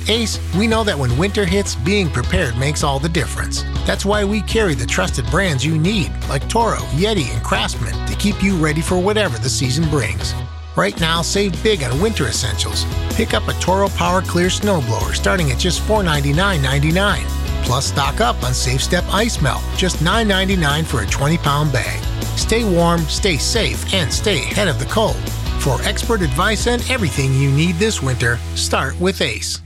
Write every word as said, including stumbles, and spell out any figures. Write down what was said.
At Ace, we know that when winter hits, being prepared makes all the difference. That's why we carry the trusted brands you need, like Toro, Yeti, and Craftsman, to keep you ready for whatever the season brings. Right now, save big on winter essentials. Pick up a Toro Power Clear snowblower starting at just four hundred ninety-nine dollars and ninety-nine cents. Plus, stock up on Safe Step Ice Melt, just nine ninety-nine for a twenty pound bag. Stay warm, stay safe, and stay ahead of the cold. For expert advice and everything you need this winter, start with Ace.